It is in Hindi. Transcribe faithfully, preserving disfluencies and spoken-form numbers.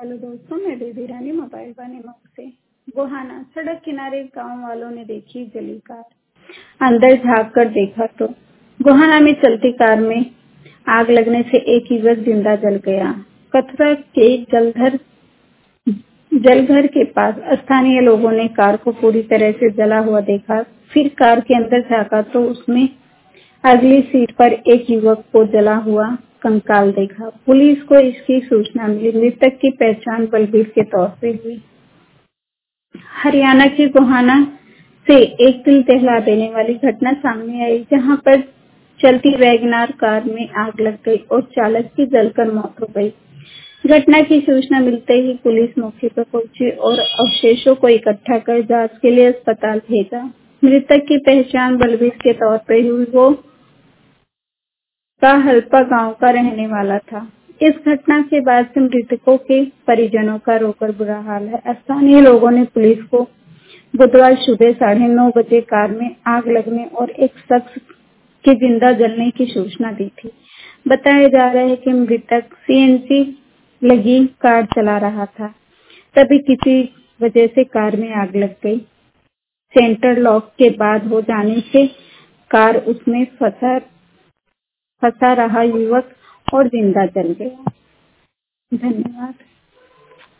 हेलो दोस्तों, मैं बेबी रानी मोबाइल वाले मऊ से। गोहाना सड़क किनारे गांव वालों ने देखी जली कार। अंदर झांक कर देखा तो गोहाना में चलती कार में आग लगने से एक युवक जिंदा जल गया। कथरा के जलधर जलघर के पास स्थानीय लोगों ने कार को पूरी तरह से जला हुआ देखा। फिर कार के अंदर झांका तो उसमें अगली सीट पर एक युवक को जला हुआ कंकाल देखा। पुलिस को इसकी सूचना मिली। मृतक की पहचान बलबीर के तौर पे हुई। हरियाणा के गोहाना से एक दिल दहला देने वाली घटना सामने आई, जहां पर चलती वैगनार कार में आग लग गई और चालक की जलकर मौत हो गई। घटना की सूचना मिलते ही पुलिस मौके पर पहुंची और अवशेषों को इकट्ठा कर जांच के लिए अस्पताल भेजा। मृतक की पहचान बलबीर के तौर पर हुई। वो का हल्पा गांव का रहने वाला था। इस घटना के बाद से मृतकों के परिजनों का रोकर बुरा हाल है। स्थानीय लोगों ने पुलिस को बुधवार सुबह साढ़े नौ बजे कार में आग लगने और एक शख्स के जिंदा जलने की सूचना दी थी। बताया जा रहा है कि मृतक सीएनजी लगी कार चला रहा था, तभी किसी वजह से कार में आग लग गई। सेंटर लॉक के बाद हो जाने से कार उसमें फंसा फंसा रहा युवक और जिंदा जल गया। धन्यवाद।